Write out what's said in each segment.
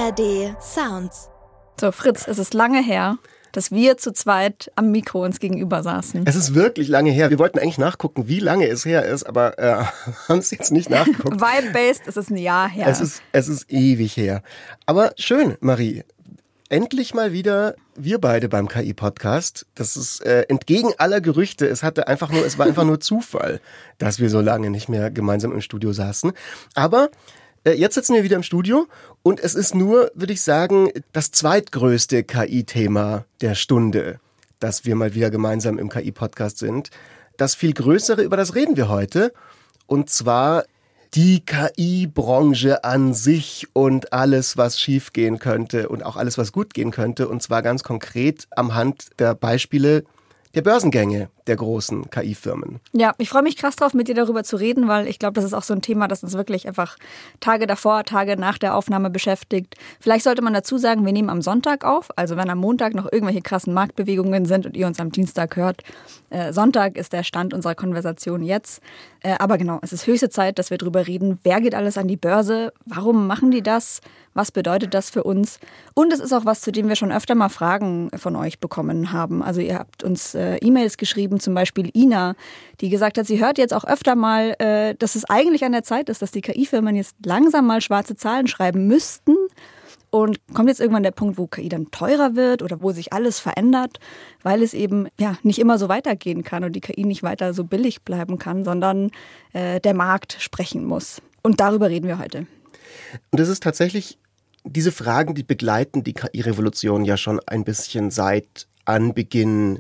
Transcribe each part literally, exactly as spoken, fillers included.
A R D Sounds. So, Fritz, es ist lange her, dass wir zu zweit am Mikro uns gegenüber saßen. Es ist wirklich lange her. Wir wollten eigentlich nachgucken, wie lange es her ist, aber äh, haben es jetzt nicht nachgeguckt. Vibe-based ist es ein Jahr her. Es ist, es ist ewig her. Aber schön, Marie. Endlich mal wieder wir beide beim K I-Podcast. Das ist äh, entgegen aller Gerüchte. Es hatte einfach nur, es war einfach nur Zufall, dass wir so lange nicht mehr gemeinsam im Studio saßen. Aber äh, jetzt sitzen wir wieder im Studio und es ist nur, würde ich sagen, das zweitgrößte K I-Thema der Stunde, dass wir mal wieder gemeinsam im K I-Podcast sind. Das viel größere, über das reden wir heute. Und zwar die K I-Branche an sich und alles, was schief gehen könnte und auch alles, was gut gehen könnte. Und zwar ganz konkret am Hand der Beispiele der Börsengänge der großen K I-Firmen. Ja, ich freue mich krass drauf, mit dir darüber zu reden, weil ich glaube, das ist auch so ein Thema, das uns wirklich einfach Tage davor, Tage nach der Aufnahme beschäftigt. Vielleicht sollte man dazu sagen, wir nehmen am Sonntag auf, also wenn am Montag noch irgendwelche krassen Marktbewegungen sind und ihr uns am Dienstag hört. Äh, Sonntag ist der Stand unserer Konversation jetzt. Äh, aber genau, es ist höchste Zeit, dass wir darüber reden, wer geht alles an die Börse, warum machen die das, was bedeutet das für uns? Und es ist auch was, zu dem wir schon öfter mal Fragen von euch bekommen haben. Also ihr habt uns äh, E-Mails geschrieben, zum Beispiel Ina, die gesagt hat, sie hört jetzt auch öfter mal, äh, dass es eigentlich an der Zeit ist, dass die K I-Firmen jetzt langsam mal schwarze Zahlen schreiben müssten. Und kommt jetzt irgendwann der Punkt, wo K I dann teurer wird oder wo sich alles verändert, weil es eben ja nicht immer so weitergehen kann und die K I nicht weiter so billig bleiben kann, sondern äh, der Markt sprechen muss. Und darüber reden wir heute. Und es ist tatsächlich, diese Fragen, die begleiten die K I-Revolution ja schon ein bisschen seit Anbeginn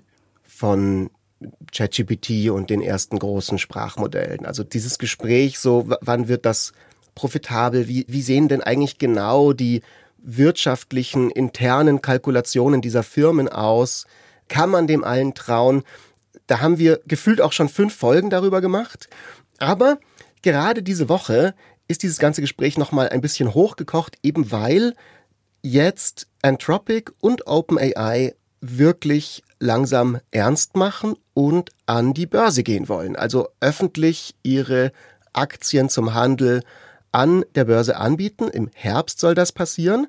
von ChatGPT und den ersten großen Sprachmodellen. Also dieses Gespräch, so w- wann wird das profitabel, wie, wie sehen denn eigentlich genau die wirtschaftlichen, internen Kalkulationen dieser Firmen aus? Kann man dem allen trauen? Da haben wir gefühlt auch schon fünf Folgen darüber gemacht. Aber gerade diese Woche ist dieses ganze Gespräch nochmal ein bisschen hochgekocht, eben weil jetzt Anthropic und OpenAI wirklich langsam ernst machen und an die Börse gehen wollen. Also öffentlich ihre Aktien zum Handel an der Börse anbieten. Im Herbst soll das passieren.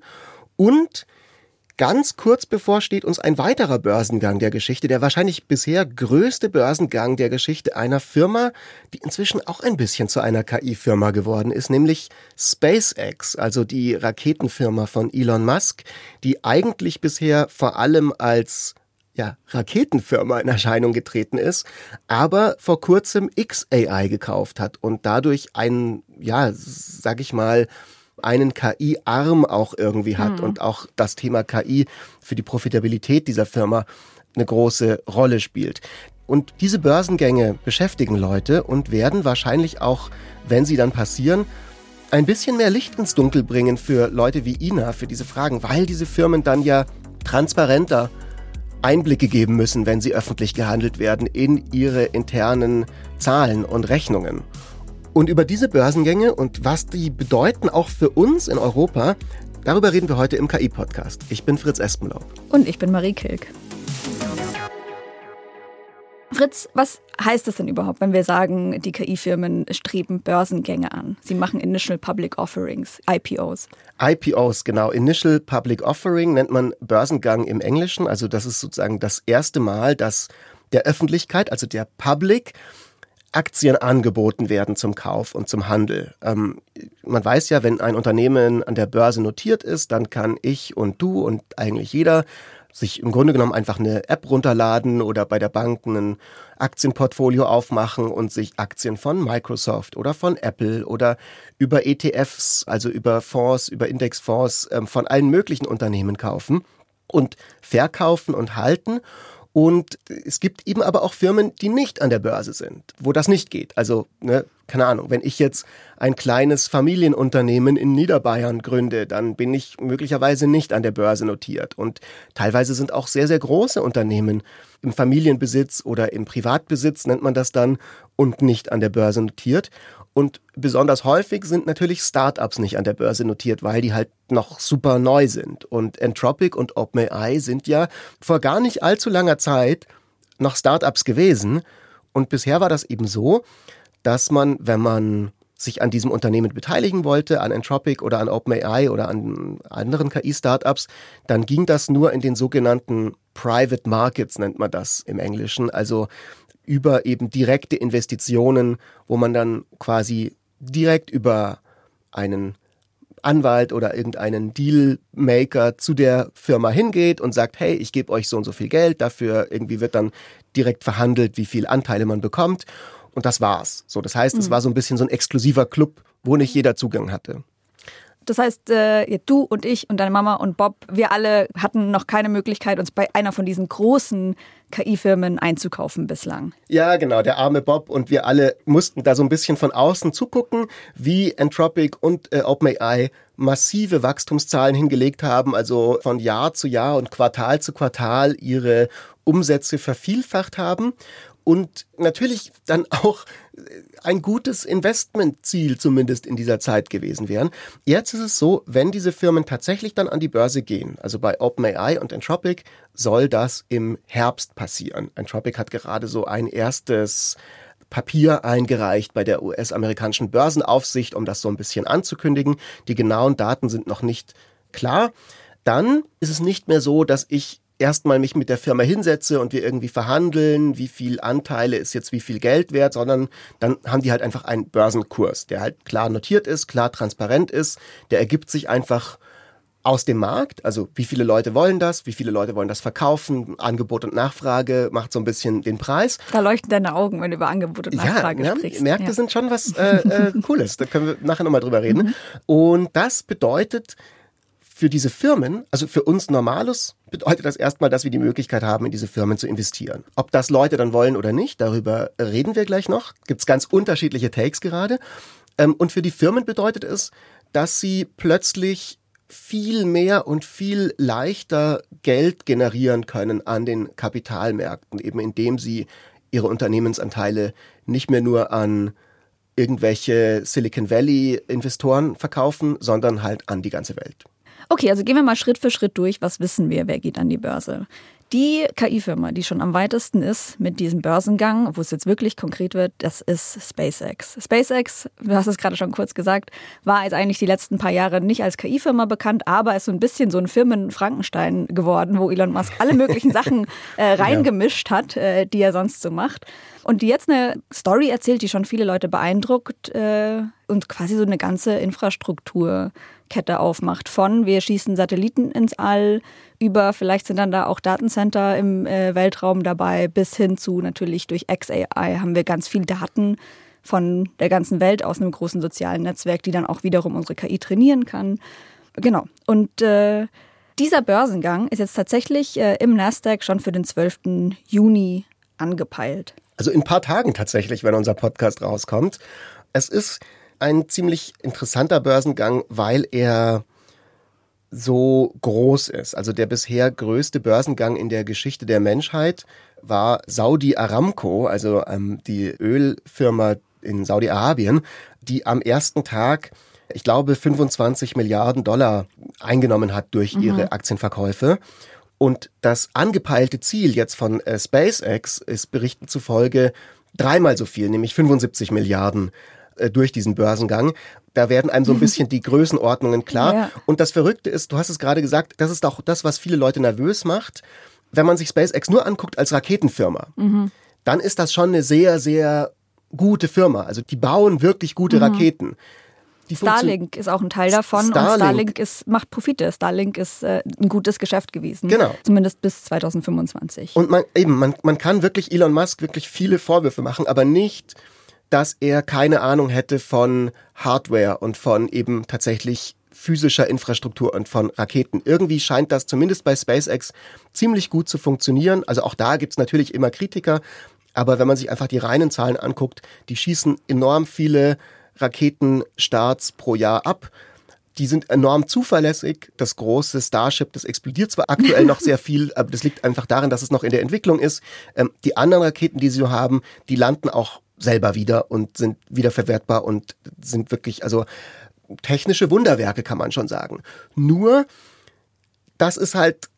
Und ganz kurz bevor steht uns ein weiterer Börsengang der Geschichte, der wahrscheinlich bisher größte Börsengang der Geschichte einer Firma, die inzwischen auch ein bisschen zu einer K I-Firma geworden ist, nämlich SpaceX, also die Raketenfirma von Elon Musk, die eigentlich bisher vor allem als ja, Raketenfirma in Erscheinung getreten ist, aber vor kurzem X A I gekauft hat und dadurch einen, ja, sag ich mal, einen K I-Arm auch irgendwie hat mhm. und auch das Thema K I für die Profitabilität dieser Firma eine große Rolle spielt. Und diese Börsengänge beschäftigen Leute und werden wahrscheinlich auch, wenn sie dann passieren, ein bisschen mehr Licht ins Dunkel bringen für Leute wie Ina, für diese Fragen, weil diese Firmen dann ja transparenter Einblicke geben müssen, wenn sie öffentlich gehandelt werden, in ihre internen Zahlen und Rechnungen. Und über diese Börsengänge und was die bedeuten auch für uns in Europa, darüber reden wir heute im K I-Podcast. Ich bin Fritz Espenlaub. Und ich bin Marie Kilk. Fritz, was heißt das denn überhaupt, wenn wir sagen, die K I-Firmen streben Börsengänge an? Sie machen Initial Public Offerings, I P Os. I P Os, genau. Initial Public Offering nennt man Börsengang im Englischen. Also das ist sozusagen das erste Mal, dass der Öffentlichkeit, also der Public, Aktien angeboten werden zum Kauf und zum Handel. Ähm, man weiß ja, wenn ein Unternehmen an der Börse notiert ist, dann kann ich und du und eigentlich jeder sich im Grunde genommen einfach eine App runterladen oder bei der Bank ein Aktienportfolio aufmachen und sich Aktien von Microsoft oder von Apple oder über E T Fs, also über Fonds, über Indexfonds ähm, von allen möglichen Unternehmen kaufen und verkaufen und halten. Und es gibt eben aber auch Firmen, die nicht an der Börse sind, wo das nicht geht. Also, ne, keine Ahnung, wenn ich jetzt ein kleines Familienunternehmen in Niederbayern gründe, dann bin ich möglicherweise nicht an der Börse notiert. Und teilweise sind auch sehr, sehr große Unternehmen im Familienbesitz oder im Privatbesitz, nennt man das dann, und nicht an der Börse notiert. Und besonders häufig sind natürlich Startups nicht an der Börse notiert, weil die halt noch super neu sind. Und Anthropic und OpenAI sind ja vor gar nicht allzu langer Zeit noch Startups gewesen. Und bisher war das eben so, dass man, wenn man sich an diesem Unternehmen beteiligen wollte, an Anthropic oder an OpenAI oder an anderen K I-Startups, dann ging das nur in den sogenannten Private Markets, nennt man das im Englischen, also über eben direkte Investitionen, wo man dann quasi direkt über einen Anwalt oder irgendeinen Dealmaker zu der Firma hingeht und sagt, hey, ich gebe euch so und so viel Geld, dafür irgendwie wird dann direkt verhandelt, wie viel Anteile man bekommt. Und das war's. So, das heißt, mhm. es war so ein bisschen so ein exklusiver Club, wo nicht jeder Zugang hatte. Das heißt, äh, du und ich und deine Mama und Bob, wir alle hatten noch keine Möglichkeit, uns bei einer von diesen großen K I-Firmen einzukaufen bislang. Ja, genau, der arme Bob und wir alle mussten da so ein bisschen von außen zugucken, wie Anthropic und äh, OpenAI massive Wachstumszahlen hingelegt haben, also von Jahr zu Jahr und Quartal zu Quartal ihre Umsätze vervielfacht haben. Und natürlich dann auch ein gutes Investmentziel zumindest in dieser Zeit gewesen wären. Jetzt ist es so, wenn diese Firmen tatsächlich dann an die Börse gehen, also bei OpenAI und Anthropic, soll das im Herbst passieren. Anthropic hat gerade so ein erstes Papier eingereicht bei der U S-amerikanischen Börsenaufsicht, um das so ein bisschen anzukündigen. Die genauen Daten sind noch nicht klar. Dann ist es nicht mehr so, dass ich erstmal mich mit der Firma hinsetze und wir irgendwie verhandeln, wie viel Anteile ist jetzt wie viel Geld wert, sondern dann haben die halt einfach einen Börsenkurs, der halt klar notiert ist, klar transparent ist, der ergibt sich einfach aus dem Markt, also wie viele Leute wollen das, wie viele Leute wollen das verkaufen, Angebot und Nachfrage macht so ein bisschen den Preis. Da leuchten deine Augen, wenn du über Angebot und Nachfrage ja, sprichst. Märkte ja. sind schon was äh, äh, Cooles, da können wir nachher nochmal drüber reden. Mhm. Und das bedeutet für diese Firmen, also für uns Normalos, bedeutet das erstmal, dass wir die Möglichkeit haben, in diese Firmen zu investieren. Ob das Leute dann wollen oder nicht, darüber reden wir gleich noch. Gibt es ganz unterschiedliche Takes gerade. Und für die Firmen bedeutet es, dass sie plötzlich viel mehr und viel leichter Geld generieren können an den Kapitalmärkten, eben indem sie ihre Unternehmensanteile nicht mehr nur an irgendwelche Silicon Valley-Investoren verkaufen, sondern halt an die ganze Welt. Okay, also gehen wir mal Schritt für Schritt durch. Was wissen wir? Wer geht an die Börse? Die K I-Firma, die schon am weitesten ist mit diesem Börsengang, wo es jetzt wirklich konkret wird, das ist SpaceX. SpaceX, du hast es gerade schon kurz gesagt, war jetzt eigentlich die letzten paar Jahre nicht als K I-Firma bekannt, aber ist so ein bisschen so ein Firmen-Frankenstein geworden, wo Elon Musk alle möglichen Sachen äh, reingemischt hat, äh, die er sonst so macht. Und die jetzt eine Story erzählt, die schon viele Leute beeindruckt äh, und quasi so eine ganze Infrastrukturkette aufmacht. Von wir schießen Satelliten ins All über, vielleicht sind dann da auch Datencenter im äh, Weltraum dabei, bis hin zu natürlich durch X A I haben wir ganz viel Daten von der ganzen Welt aus einem großen sozialen Netzwerk, die dann auch wiederum unsere K I trainieren kann. Genau. Und äh, dieser Börsengang ist jetzt tatsächlich äh, im Nasdaq schon für den zwölften Juni angepeilt. Also in ein paar Tagen tatsächlich, wenn unser Podcast rauskommt. Es ist ein ziemlich interessanter Börsengang, weil er so groß ist. Also der bisher größte Börsengang in der Geschichte der Menschheit war Saudi Aramco, also ähm, die Ölfirma in Saudi-Arabien, die am ersten Tag, ich glaube, fünfundzwanzig Milliarden Dollar eingenommen hat durch mhm. ihre Aktienverkäufe. Und das angepeilte Ziel jetzt von äh, SpaceX ist Berichten zufolge dreimal so viel, nämlich fünfundsiebzig Milliarden äh, durch diesen Börsengang. Da werden einem so ein bisschen die Größenordnungen klar. Ja. Und das Verrückte ist, du hast es gerade gesagt, das ist auch das, was viele Leute nervös macht. Wenn man sich SpaceX nur anguckt als Raketenfirma, mhm. dann ist das schon eine sehr, sehr gute Firma. Also die bauen wirklich gute mhm. Raketen. Die Starlink ist auch ein Teil davon Starlink. Und Starlink ist, macht Profite. Starlink ist äh, ein gutes Geschäft gewesen. Genau. Zumindest bis zweitausendfünfundzwanzig. Und man, eben, man, man kann wirklich Elon Musk wirklich viele Vorwürfe machen, aber nicht, dass er keine Ahnung hätte von Hardware und von eben tatsächlich physischer Infrastruktur und von Raketen. Irgendwie scheint das zumindest bei SpaceX ziemlich gut zu funktionieren. Also auch da gibt's natürlich immer Kritiker, aber wenn man sich einfach die reinen Zahlen anguckt, die schießen enorm viele Raketenstarts pro Jahr ab. Die sind enorm zuverlässig. Das große Starship, das explodiert zwar aktuell noch sehr viel, aber das liegt einfach daran, dass es noch in der Entwicklung ist. Ähm, die anderen Raketen, die sie so haben, die landen auch selber wieder und sind wiederverwertbar und sind wirklich, also technische Wunderwerke, kann man schon sagen. Nur, das ist halt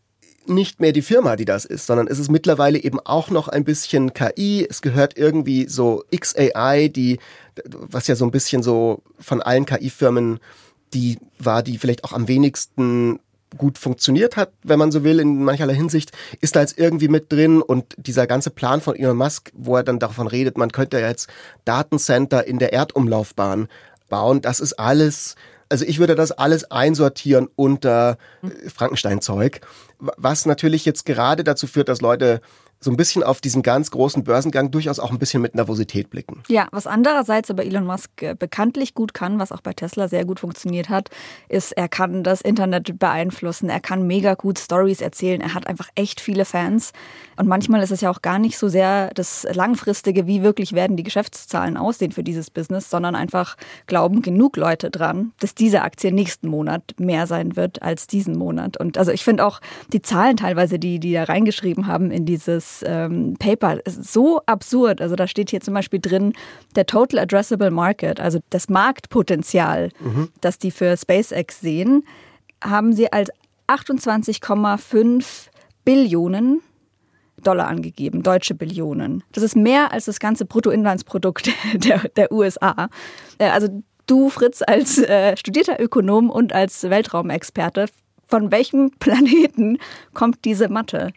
nicht mehr die Firma, die das ist, sondern es ist mittlerweile eben auch noch ein bisschen K I. Es gehört irgendwie so X A I, die, was ja so ein bisschen so von allen K I-Firmen die war, die vielleicht auch am wenigsten gut funktioniert hat, wenn man so will, in mancherlei Hinsicht, ist da jetzt irgendwie mit drin und dieser ganze Plan von Elon Musk, wo er dann davon redet, man könnte ja jetzt Datencenter in der Erdumlaufbahn bauen, das ist alles, also ich würde das alles einsortieren unter Frankenstein-Zeug, was natürlich jetzt gerade dazu führt, dass Leute so ein bisschen auf diesen ganz großen Börsengang durchaus auch ein bisschen mit Nervosität blicken. Ja, was andererseits aber Elon Musk bekanntlich gut kann, was auch bei Tesla sehr gut funktioniert hat, ist, er kann das Internet beeinflussen, er kann mega gut Stories erzählen, er hat einfach echt viele Fans und manchmal ist es ja auch gar nicht so sehr das Langfristige, wie wirklich werden die Geschäftszahlen aussehen für dieses Business, sondern einfach glauben genug Leute dran, dass diese Aktie nächsten Monat mehr sein wird als diesen Monat. Und also ich finde auch die Zahlen teilweise, die die da reingeschrieben haben in dieses ähm, Paper, ist so absurd. Also da steht hier zum Beispiel drin, der Total Addressable Market, also das Marktpotenzial, mhm. das die für SpaceX sehen, haben sie als achtundzwanzig Komma fünf Billionen Dollar angegeben, deutsche Billionen. Das ist mehr als das ganze Bruttoinlandsprodukt der, der U S A. Also du, Fritz, als äh, studierter Ökonom und als Weltraumexperte, von welchem Planeten kommt diese Mathe?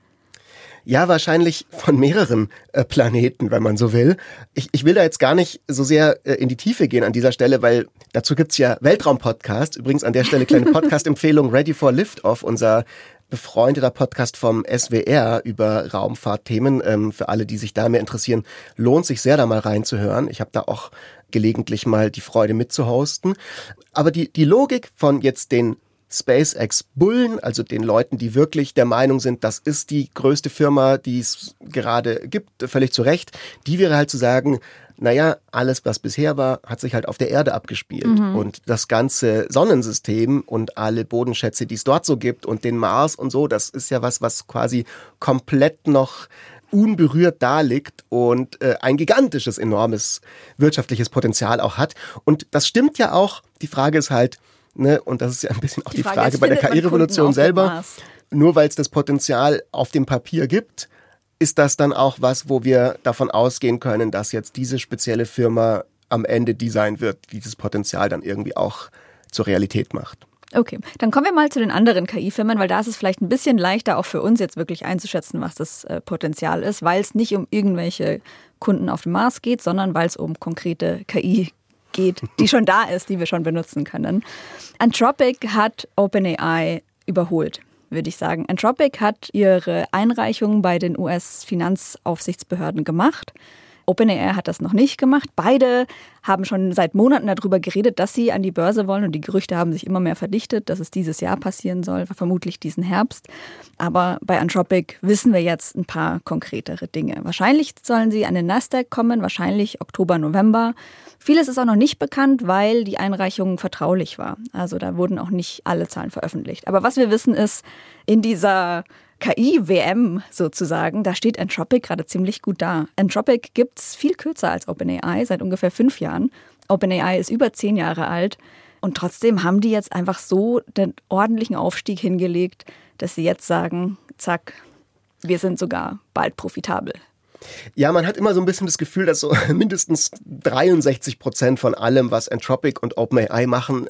Ja, wahrscheinlich von mehreren äh, Planeten, wenn man so will. Ich, ich will da jetzt gar nicht so sehr äh, in die Tiefe gehen an dieser Stelle, weil dazu gibt's ja Weltraum-Podcast. Übrigens an der Stelle kleine Podcast-Empfehlung, Ready for Liftoff, unser befreundeter Podcast vom S W R über Raumfahrtthemen. Ähm, für alle, die sich da mehr interessieren, lohnt sich sehr, da mal reinzuhören. Ich habe da auch gelegentlich mal die Freude mitzuhosten. Aber die, die Logik von jetzt den SpaceX-Bullen, also den Leuten, die wirklich der Meinung sind, das ist die größte Firma, die es gerade gibt, völlig zu Recht, die wäre halt zu sagen, naja, alles, was bisher war, hat sich halt auf der Erde abgespielt. Mhm. Und das ganze Sonnensystem und alle Bodenschätze, die es dort so gibt und den Mars und so, das ist ja was, was quasi komplett noch unberührt da liegt und äh, ein gigantisches, enormes wirtschaftliches Potenzial auch hat. Und das stimmt ja auch. Die Frage ist halt, ne, und das ist ja ein bisschen auch die, die Frage, Frage bei der K I-Revolution selber, nur weil es das Potenzial auf dem Papier gibt, ist das dann auch was, wo wir davon ausgehen können, dass jetzt diese spezielle Firma am Ende die sein wird, die dieses Potenzial dann irgendwie auch zur Realität macht. Okay, dann kommen wir mal zu den anderen K I-Firmen, weil da ist es vielleicht ein bisschen leichter auch für uns jetzt wirklich einzuschätzen, was das äh, Potenzial ist, weil es nicht um irgendwelche Kunden auf dem Mars geht, sondern weil es um konkrete K I geht, die schon da ist, die wir schon benutzen können. Anthropic hat OpenAI überholt, würde ich sagen. Anthropic hat ihre Einreichung bei den U S-Finanzaufsichtsbehörden gemacht. OpenAI hat das noch nicht gemacht. Beide haben schon seit Monaten darüber geredet, dass sie an die Börse wollen. Und die Gerüchte haben sich immer mehr verdichtet, dass es dieses Jahr passieren soll, vermutlich diesen Herbst. Aber bei Anthropic wissen wir jetzt ein paar konkretere Dinge. Wahrscheinlich sollen sie an den Nasdaq kommen, wahrscheinlich Oktober, November. Vieles ist auch noch nicht bekannt, weil die Einreichung vertraulich war. Also da wurden auch nicht alle Zahlen veröffentlicht. Aber was wir wissen ist, in dieser K I-W M sozusagen, da steht Anthropic gerade ziemlich gut da. Anthropic gibt's viel kürzer als OpenAI, seit ungefähr fünf Jahren. OpenAI ist über zehn Jahre alt und trotzdem haben die jetzt einfach so den ordentlichen Aufstieg hingelegt, dass sie jetzt sagen, zack, wir sind sogar bald profitabel. Ja, man hat immer so ein bisschen das Gefühl, dass so mindestens dreiundsechzig Prozent von allem, was Anthropic und OpenAI machen,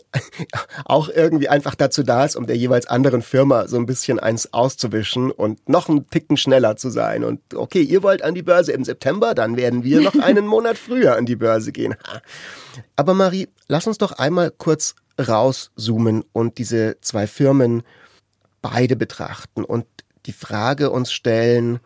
auch irgendwie einfach dazu da ist, um der jeweils anderen Firma so ein bisschen eins auszuwischen und noch einen Ticken schneller zu sein. Und okay, ihr wollt an die Börse im September, dann werden wir noch einen Monat früher an die Börse gehen. Aber Marie, lass uns doch einmal kurz rauszoomen und diese zwei Firmen beide betrachten und die Frage uns stellen,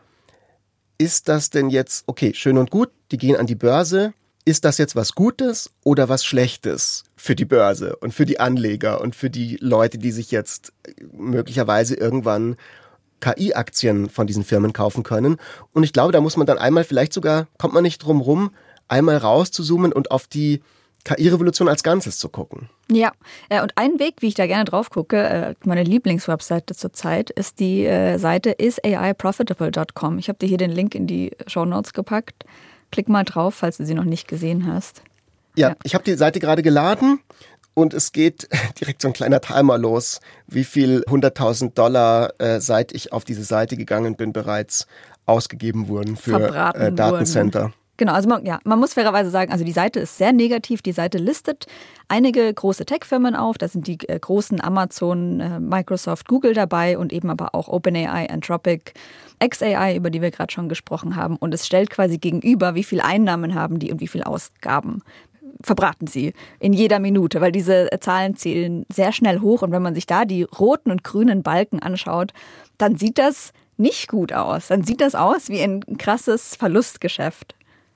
ist das denn jetzt, okay, schön und gut, die gehen an die Börse, ist das jetzt was Gutes oder was Schlechtes für die Börse und für die Anleger und für die Leute, die sich jetzt möglicherweise irgendwann K I-Aktien von diesen Firmen kaufen können? Und ich glaube, da muss man dann einmal, vielleicht sogar, kommt man nicht drum rum, einmal rauszuzoomen und auf die K I-Revolution als Ganzes zu gucken. Ja, und ein Weg, wie ich da gerne drauf gucke, meine Lieblingswebseite zurzeit, ist die Seite is A I profitable dot com. Ich habe dir hier den Link in die Shownotes gepackt. Klick mal drauf, falls du sie noch nicht gesehen hast. Ja, ja. Ich habe die Seite gerade geladen Und es geht direkt so ein kleiner Timer los, wie viel hunderttausend Dollar, äh, seit ich auf diese Seite gegangen bin, bereits ausgegeben wurden für äh, Datencenter. Wurden. Genau, also man, ja, man muss fairerweise sagen, also die Seite ist sehr negativ. Die Seite listet einige große Tech-Firmen auf. Da sind die äh, großen Amazon, äh, Microsoft, Google dabei und eben aber auch OpenAI, Anthropic, X A I, über die wir gerade schon gesprochen haben. Und es stellt quasi gegenüber, wie viel Einnahmen haben die und wie viel Ausgaben verbraten sie in jeder Minute, weil diese Zahlen zählen sehr schnell hoch. Und wenn man sich da die roten und grünen Balken anschaut, dann sieht das nicht gut aus. Dann sieht das aus wie ein krasses Verlustgeschäft.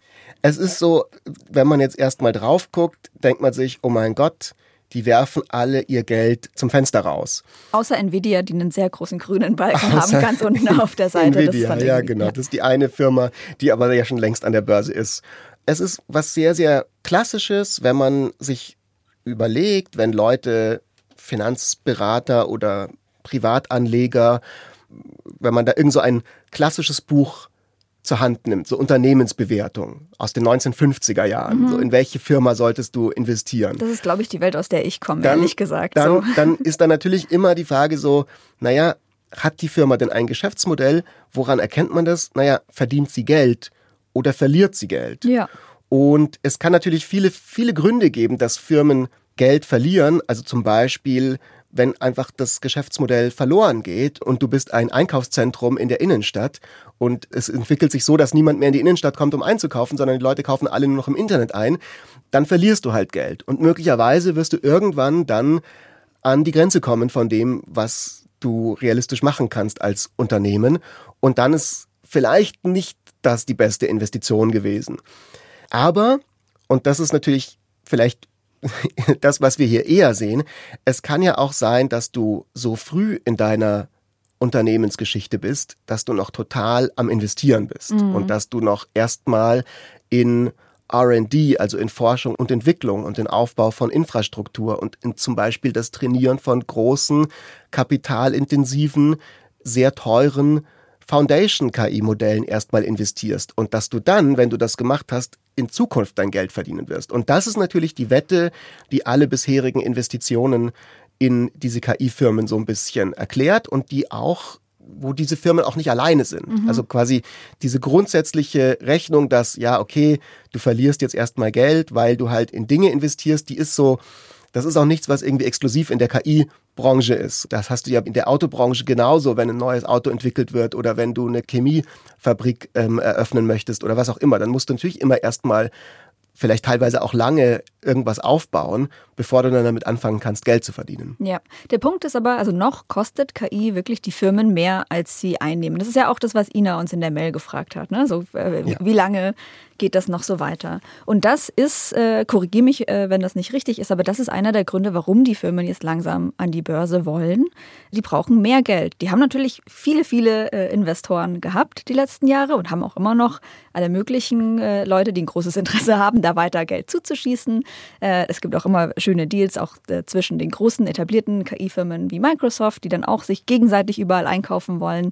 Es ist so, wenn man jetzt erstmal drauf guckt, denkt man sich, oh mein Gott, die werfen alle ihr Geld zum Fenster raus. Außer Nvidia, die einen sehr großen grünen Balken Außer haben, ganz unten auf der Seite. Nvidia, das ist ja genau. Ja. Das ist die eine Firma, die aber ja schon längst an der Börse ist. Es ist was sehr, sehr Klassisches, wenn man sich überlegt, wenn Leute, Finanzberater oder Privatanleger, wenn man da irgend so ein klassisches Buch zur Hand nimmt, so Unternehmensbewertung aus den neunzehnhundertfünfziger Jahren. Mhm. So in welche Firma solltest du investieren? Das ist, glaube ich, die Welt, aus der ich komme, dann, ehrlich gesagt. Dann, so. dann ist da natürlich immer die Frage so, naja, hat die Firma denn ein Geschäftsmodell? Woran erkennt man das? Naja, verdient sie Geld oder verliert sie Geld? Ja. Und es kann natürlich viele, viele Gründe geben, dass Firmen Geld verlieren. Also zum Beispiel, wenn einfach das Geschäftsmodell verloren geht und du bist ein Einkaufszentrum in der Innenstadt und es entwickelt sich so, dass niemand mehr in die Innenstadt kommt, um einzukaufen, sondern die Leute kaufen alle nur noch im Internet ein, dann verlierst du halt Geld. Und möglicherweise wirst du irgendwann dann an die Grenze kommen von dem, was du realistisch machen kannst als Unternehmen. Und dann ist vielleicht nicht das die beste Investition gewesen. Aber, und das ist natürlich vielleicht das, was wir hier eher sehen, es kann ja auch sein, dass du so früh in deiner Unternehmensgeschichte bist, dass du noch total am Investieren bist mhm. und dass du noch erstmal in R and D, also in Forschung und Entwicklung und den Aufbau von Infrastruktur und in zum Beispiel das Trainieren von großen, kapitalintensiven, sehr teuren Foundation-K I-Modellen erstmal investierst und dass du dann, wenn du das gemacht hast, in Zukunft dein Geld verdienen wirst. Und das ist natürlich die Wette, die alle bisherigen Investitionen in diese K I-Firmen so ein bisschen erklärt und die auch, wo diese Firmen auch nicht alleine sind. Mhm. Also quasi diese grundsätzliche Rechnung, dass, ja, okay, du verlierst jetzt erstmal Geld, weil du halt in Dinge investierst, die ist so, das ist auch nichts, was irgendwie exklusiv in der K I-Branche ist. Das hast du ja in der Autobranche genauso, wenn ein neues Auto entwickelt wird oder wenn du eine Chemiefabrik ähm, eröffnen möchtest oder was auch immer. Dann musst du natürlich immer erstmal vielleicht teilweise auch lange irgendwas aufbauen, bevor du dann damit anfangen kannst, Geld zu verdienen. Ja, der Punkt ist aber, also noch kostet K I wirklich die Firmen mehr, als sie einnehmen. Das ist ja auch das, was Ina uns in der Mail gefragt hat. Ne? So, äh, ja. Wie lange geht das noch so weiter? Und das ist, äh, korrigiere mich, äh, wenn das nicht richtig ist, aber das ist einer der Gründe, warum die Firmen jetzt langsam an die Börse wollen. Die brauchen mehr Geld. Die haben natürlich viele, viele äh, Investoren gehabt die letzten Jahre und haben auch immer noch alle möglichen äh, Leute, die ein großes Interesse haben, da weiter Geld zuzuschießen. Äh, es gibt auch immer schöne Deals auch äh, zwischen den großen etablierten K I-Firmen wie Microsoft, die dann auch sich gegenseitig überall einkaufen wollen.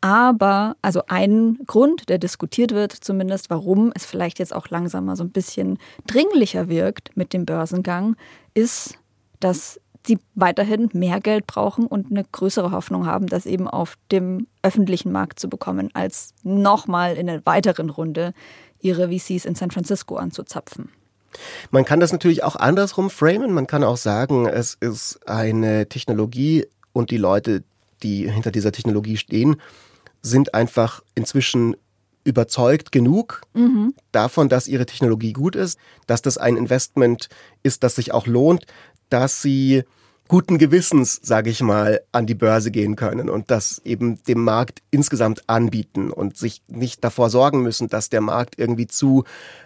Aber also ein Grund, der diskutiert wird zumindest, warum es vielleicht jetzt auch langsam mal so ein bisschen dringlicher wirkt mit dem Börsengang, ist, dass sie weiterhin mehr Geld brauchen und eine größere Hoffnung haben, das eben auf dem öffentlichen Markt zu bekommen, als nochmal in einer weiteren Runde ihre V Cs in San Francisco anzuzapfen. Man kann das natürlich auch andersrum framen. Man kann auch sagen, es ist eine Technologie und die Leute, die hinter dieser Technologie stehen, sind einfach inzwischen überzeugt genug mhm. davon, dass ihre Technologie gut ist, dass das ein Investment ist, das sich auch lohnt, dass sie guten Gewissens, sage ich mal, an die Börse gehen können und das eben dem Markt insgesamt anbieten und sich nicht davor sorgen müssen, dass der Markt irgendwie zu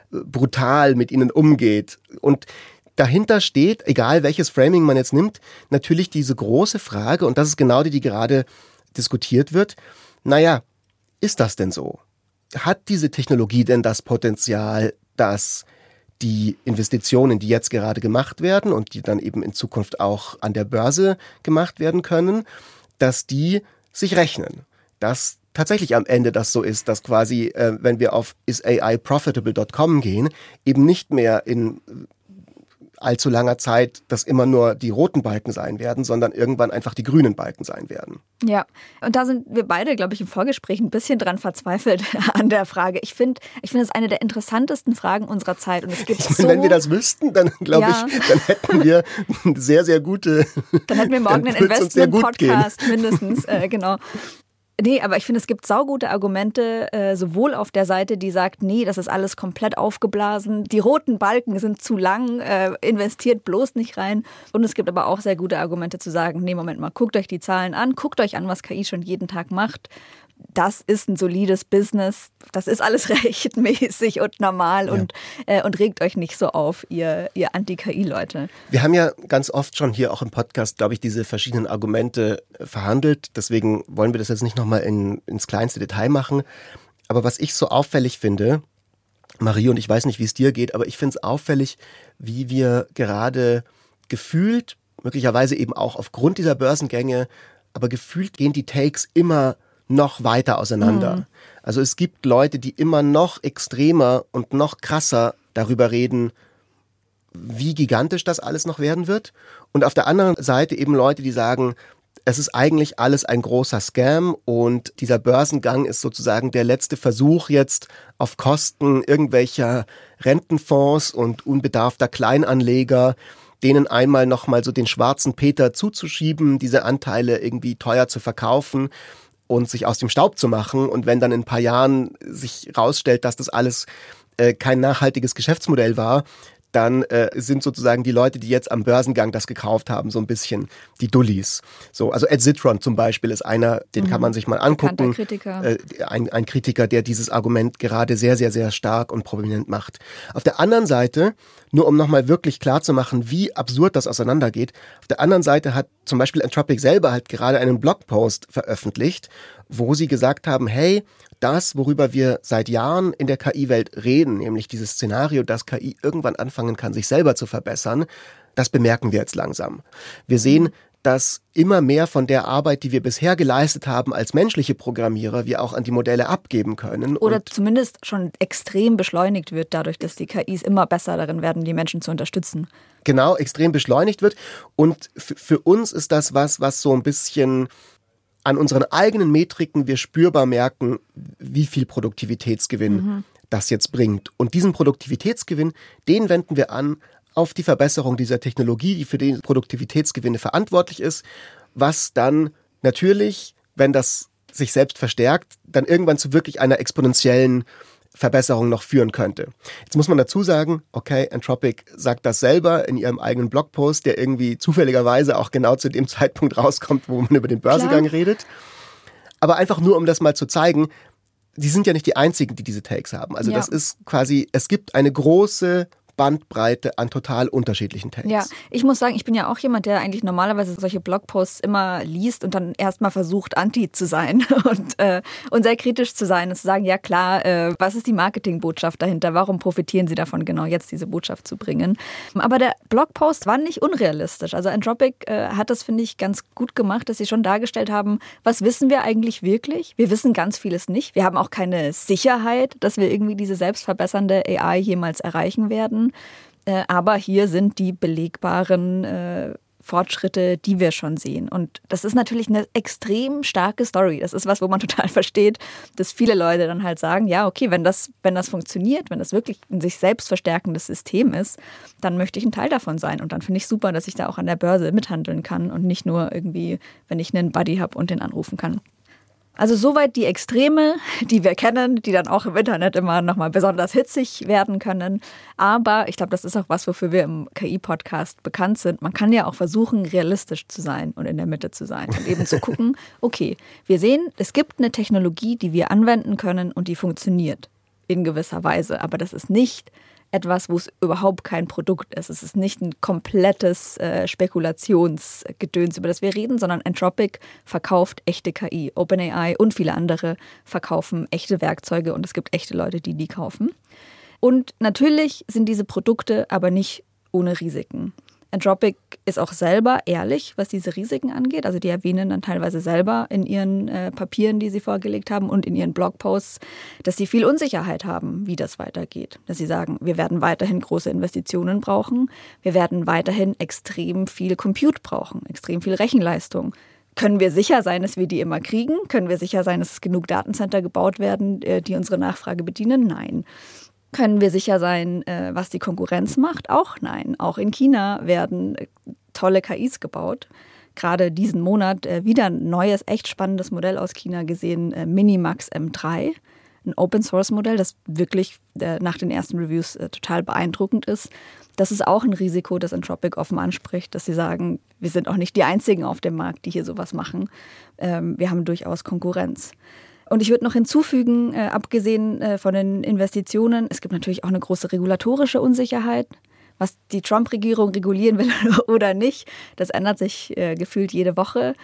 brutal mit ihnen umgeht. Und dahinter steht, egal welches Framing man jetzt nimmt, natürlich diese große Frage, und das ist genau die, die gerade diskutiert wird, naja, ist das denn so? Hat diese Technologie denn das Potenzial, dass die Investitionen, die jetzt gerade gemacht werden und die dann eben in Zukunft auch an der Börse gemacht werden können, dass die sich rechnen? Dass tatsächlich am Ende das so ist, dass quasi, äh, wenn wir auf is A I profitable dot com gehen, eben nicht mehr in allzu langer Zeit das immer nur die roten Balken sein werden, sondern irgendwann einfach die grünen Balken sein werden. Ja, und da sind wir beide, glaube ich, im Vorgespräch ein bisschen dran verzweifelt an der Frage. Ich finde, ich finde es eine der interessantesten Fragen unserer Zeit. Und es gibt ich meine, so wenn wir das wüssten, dann glaube ja. ich, dann hätten wir sehr, sehr gute. Dann hätten wir morgen einen Investment-Podcast mindestens, äh, genau. Nee, aber ich finde, es gibt saugute Argumente, äh, sowohl auf der Seite, die sagt, nee, das ist alles komplett aufgeblasen, die roten Balken sind zu lang, äh, investiert bloß nicht rein. Und es gibt aber auch sehr gute Argumente zu sagen, nee, Moment mal, guckt euch die Zahlen an, guckt euch an, was K I schon jeden Tag macht. Das ist ein solides Business, das ist alles rechtmäßig und normal ja. und, äh, und regt euch nicht so auf, ihr, ihr Anti-K I-Leute. Wir haben ja ganz oft schon hier auch im Podcast, glaube ich, diese verschiedenen Argumente verhandelt. Deswegen wollen wir das jetzt nicht nochmal in, ins kleinste Detail machen. Aber was ich so auffällig finde, Marie, und ich weiß nicht, wie es dir geht, aber ich finde es auffällig, wie wir gerade gefühlt, möglicherweise eben auch aufgrund dieser Börsengänge, aber gefühlt gehen die Takes immer noch weiter auseinander. Mhm. Also es gibt Leute, die immer noch extremer und noch krasser darüber reden, wie gigantisch das alles noch werden wird. Und auf der anderen Seite eben Leute, die sagen, es ist eigentlich alles ein großer Scam und dieser Börsengang ist sozusagen der letzte Versuch jetzt auf Kosten irgendwelcher Rentenfonds und unbedarfter Kleinanleger, denen einmal nochmal so den schwarzen Peter zuzuschieben, diese Anteile irgendwie teuer zu verkaufen und sich aus dem Staub zu machen. Und wenn dann in ein paar Jahren sich rausstellt, dass das alles äh, kein nachhaltiges Geschäftsmodell war, dann äh, sind sozusagen die Leute, die jetzt am Börsengang das gekauft haben, so ein bisschen die Dullis. So, also Ed Zitron zum Beispiel ist einer, den mhm. kann man sich mal angucken. Kritiker. Äh, ein, ein Kritiker, der dieses Argument gerade sehr, sehr, sehr stark und prominent macht. Auf der anderen Seite, nur um nochmal wirklich klar zu machen, wie absurd das auseinandergeht, auf der anderen Seite hat zum Beispiel Anthropic selber halt gerade einen Blogpost veröffentlicht, wo sie gesagt haben, hey, das, worüber wir seit Jahren in der K I-Welt reden, nämlich dieses Szenario, dass K I irgendwann anfangen kann, sich selber zu verbessern, das bemerken wir jetzt langsam. Wir sehen, dass immer mehr von der Arbeit, die wir bisher geleistet haben als menschliche Programmierer, wir auch an die Modelle abgeben können. Oder und zumindest schon extrem beschleunigt wird dadurch, dass die K Is immer besser darin werden, die Menschen zu unterstützen. Genau, extrem beschleunigt wird. Und f- für uns ist das was, was so ein bisschen an unseren eigenen Metriken wir spürbar merken, wie viel Produktivitätsgewinn mhm. das jetzt bringt. Und diesen Produktivitätsgewinn, den wenden wir an auf die Verbesserung dieser Technologie, die für die Produktivitätsgewinne verantwortlich ist, was dann natürlich, wenn das sich selbst verstärkt, dann irgendwann zu wirklich einer exponentiellen Verbesserung noch führen könnte. Jetzt muss man dazu sagen, okay, Anthropic sagt das selber in ihrem eigenen Blogpost, der irgendwie zufälligerweise auch genau zu dem Zeitpunkt rauskommt, wo man über den Börsengang Klar. redet. Aber einfach nur, um das mal zu zeigen, die sind ja nicht die einzigen, die diese Takes haben. Also ja. das ist quasi, es gibt eine große Bandbreite an total unterschiedlichen Takes. Ja, ich muss sagen, ich bin ja auch jemand, der eigentlich normalerweise solche Blogposts immer liest und dann erstmal versucht, anti zu sein und, äh, und sehr kritisch zu sein und zu sagen, ja klar, äh, was ist die Marketingbotschaft dahinter? Warum profitieren sie davon, genau jetzt diese Botschaft zu bringen? Aber der Blogpost war nicht unrealistisch. Also Anthropic äh, hat das, finde ich, ganz gut gemacht, dass sie schon dargestellt haben, was wissen wir eigentlich wirklich? Wir wissen ganz vieles nicht. Wir haben auch keine Sicherheit, dass wir irgendwie diese selbstverbessernde A I jemals erreichen werden. Aber hier sind die belegbaren äh, Fortschritte, die wir schon sehen. Und das ist natürlich eine extrem starke Story. Das ist was, wo man total versteht, dass viele Leute dann halt sagen, ja, okay, wenn das, wenn das funktioniert, wenn das wirklich ein sich selbst verstärkendes System ist, dann möchte ich ein Teil davon sein. Und dann finde ich super, dass ich da auch an der Börse mithandeln kann und nicht nur irgendwie, wenn ich einen Buddy habe und den anrufen kann. Also soweit die Extreme, die wir kennen, die dann auch im Internet immer nochmal besonders hitzig werden können. Aber ich glaube, das ist auch was, wofür wir im K I-Podcast bekannt sind. Man kann ja auch versuchen, realistisch zu sein und in der Mitte zu sein und eben zu gucken, okay, wir sehen, es gibt eine Technologie, die wir anwenden können und die funktioniert in gewisser Weise. Aber das ist nicht etwas, wo es überhaupt kein Produkt ist. Es ist nicht ein komplettes äh, Spekulationsgedöns, über das wir reden, sondern Anthropic verkauft echte K I. OpenAI und viele andere verkaufen echte Werkzeuge und es gibt echte Leute, die die kaufen. Und natürlich sind diese Produkte aber nicht ohne Risiken. Anthropic ist auch selber ehrlich, was diese Risiken angeht. Also die erwähnen dann teilweise selber in ihren äh, Papieren, die sie vorgelegt haben und in ihren Blogposts, dass sie viel Unsicherheit haben, wie das weitergeht. Dass sie sagen, wir werden weiterhin große Investitionen brauchen, wir werden weiterhin extrem viel Compute brauchen, extrem viel Rechenleistung. Können wir sicher sein, dass wir die immer kriegen? Können wir sicher sein, dass es genug Datencenter gebaut werden, äh, die unsere Nachfrage bedienen? Nein. Können wir sicher sein, was die Konkurrenz macht? Auch nein. Auch in China werden tolle K Is gebaut. Gerade diesen Monat wieder ein neues, echt spannendes Modell aus China gesehen, Minimax M drei. Ein Open-Source-Modell, das wirklich nach den ersten Reviews total beeindruckend ist. Das ist auch ein Risiko, das Anthropic offen anspricht, dass sie sagen, wir sind auch nicht die Einzigen auf dem Markt, die hier sowas machen. Wir haben durchaus Konkurrenz. Und ich würde noch hinzufügen, äh, abgesehen äh, von den Investitionen, es gibt natürlich auch eine große regulatorische Unsicherheit. Was die Trump-Regierung regulieren will oder nicht, das ändert sich äh, gefühlt jede Woche.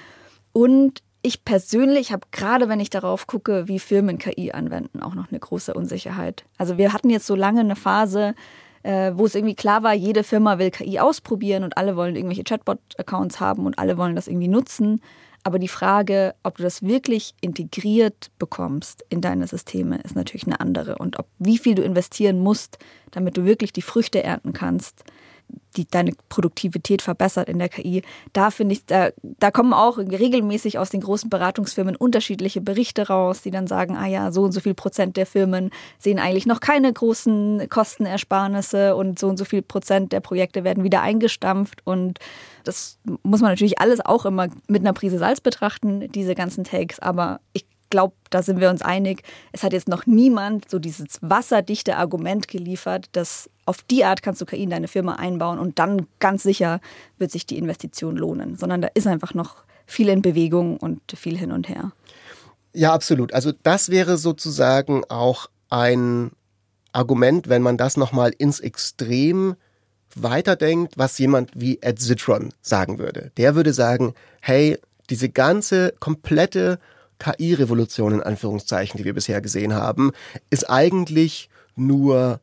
Und ich persönlich habe gerade, wenn ich darauf gucke, wie Firmen K I anwenden, auch noch eine große Unsicherheit. Also wir hatten jetzt so lange eine Phase, äh, wo es irgendwie klar war, jede Firma will K I ausprobieren und alle wollen irgendwelche Chatbot-Accounts haben und alle wollen das irgendwie nutzen. Aber die Frage, ob du das wirklich integriert bekommst in deine Systeme, ist natürlich eine andere. Und ob wie viel du investieren musst, damit du wirklich die Früchte ernten kannst, die deine Produktivität verbessert in der K I, da finde ich, da, da kommen auch regelmäßig aus den großen Beratungsfirmen unterschiedliche Berichte raus, die dann sagen, ah ja, so und so viel Prozent der Firmen sehen eigentlich noch keine großen Kostenersparnisse und so und so viel Prozent der Projekte werden wieder eingestampft. Und das muss man natürlich alles auch immer mit einer Prise Salz betrachten, diese ganzen Takes. Aber ich glaube, da sind wir uns einig, es hat jetzt noch niemand so dieses wasserdichte Argument geliefert, dass auf die Art kannst du K I in deine Firma einbauen und dann ganz sicher wird sich die Investition lohnen. Sondern da ist einfach noch viel in Bewegung und viel hin und her. Ja, absolut. Also das wäre sozusagen auch ein Argument, wenn man das nochmal ins Extrem weiterdenkt, was jemand wie Ed Zitron sagen würde. Der würde sagen, hey, diese ganze komplette K I-Revolution in Anführungszeichen, die wir bisher gesehen haben, ist eigentlich nur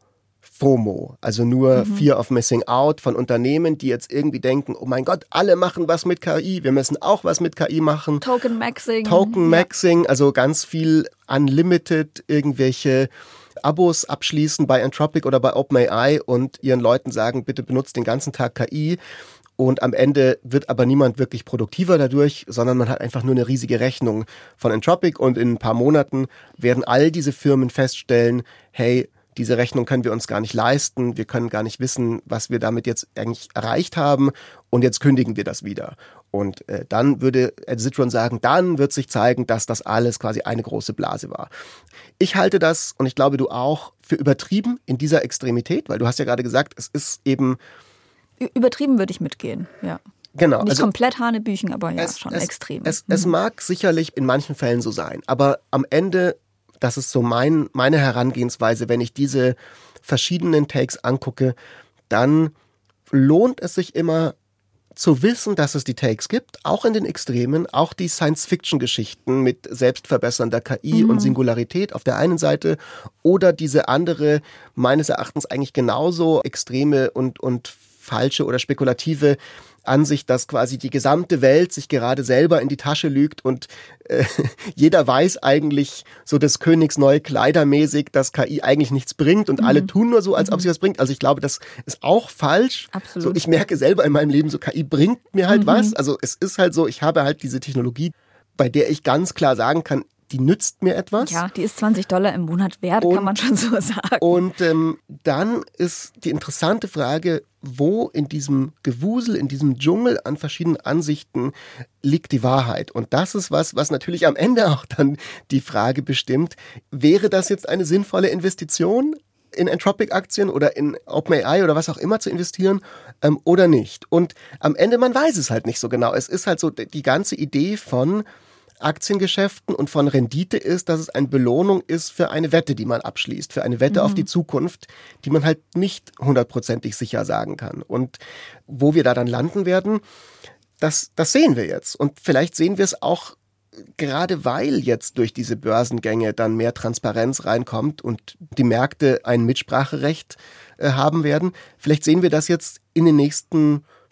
FOMO, also nur mhm. Fear of Missing Out von Unternehmen, die jetzt irgendwie denken, oh mein Gott, alle machen was mit K I, wir müssen auch was mit K I machen. Token Maxing. Token Maxing, ja. Also ganz viel Unlimited, irgendwelche Abos abschließen bei Anthropic oder bei OpenAI und ihren Leuten sagen, bitte benutzt den ganzen Tag K I. Und am Ende wird aber niemand wirklich produktiver dadurch, sondern man hat einfach nur eine riesige Rechnung von Anthropic und in ein paar Monaten werden all diese Firmen feststellen, hey, diese Rechnung können wir uns gar nicht leisten, wir können gar nicht wissen, was wir damit jetzt eigentlich erreicht haben und jetzt kündigen wir das wieder. Und äh, dann würde Ed Zitron sagen, dann wird sich zeigen, dass das alles quasi eine große Blase war. Ich halte das, und ich glaube du auch, für übertrieben in dieser Extremität, weil du hast ja gerade gesagt, es ist eben übertrieben würde ich mitgehen, ja. Genau. Nicht also komplett Hanebüchen, aber ja, es, schon es, extrem. Es, mhm. es mag sicherlich in manchen Fällen so sein, aber am Ende, das ist so mein, meine Herangehensweise, wenn ich diese verschiedenen Takes angucke, dann lohnt es sich immer zu wissen, dass es die Takes gibt, auch in den Extremen, auch die Science-Fiction-Geschichten mit selbstverbessernder K I mhm. und Singularität auf der einen Seite oder diese andere, meines Erachtens eigentlich genauso extreme und, und falsche oder spekulative Ansicht, dass quasi die gesamte Welt sich gerade selber in die Tasche lügt und äh, jeder weiß eigentlich so des Königs neue Kleider mäßig, dass K I eigentlich nichts bringt und mhm. alle tun nur so, als ob sie was bringt. Also ich glaube, das ist auch falsch. Absolut. So, ich merke selber in meinem Leben, so K I bringt mir halt mhm. was. Also es ist halt so, ich habe halt diese Technologie, bei der ich ganz klar sagen kann, die nützt mir etwas. Ja, die ist zwanzig Dollar im Monat wert, und, kann man schon so sagen. Und ähm, dann ist die interessante Frage, wo in diesem Gewusel, in diesem Dschungel an verschiedenen Ansichten liegt die Wahrheit? Und das ist was, was natürlich am Ende auch dann die Frage bestimmt, wäre das jetzt eine sinnvolle Investition, in Anthropic-Aktien oder in OpenAI oder was auch immer zu investieren ähm, oder nicht? Und am Ende, man weiß es halt nicht so genau. Es ist halt so, die ganze Idee von Aktiengeschäften und von Rendite ist, dass es eine Belohnung ist für eine Wette, die man abschließt, für eine Wette mhm. auf die Zukunft, die man halt nicht hundertprozentig sicher sagen kann. Und wo wir da dann landen werden, das, das sehen wir jetzt. Und vielleicht sehen wir es auch gerade, weil jetzt durch diese Börsengänge dann mehr Transparenz reinkommt und die Märkte ein Mitspracherecht äh, haben werden. Vielleicht sehen wir das jetzt in den nächsten